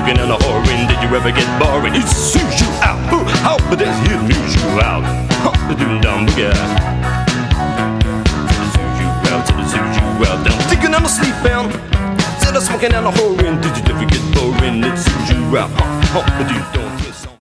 smoking and a whoring. Did you ever get boring? It suits you out. How but that here moves you out. The doom dum boogie. Suits you out, till it suits you out. Down thinking I'm sleeping. Instead of smoking and a whoring. Did you ever get boring? It suits you out. The doom dum.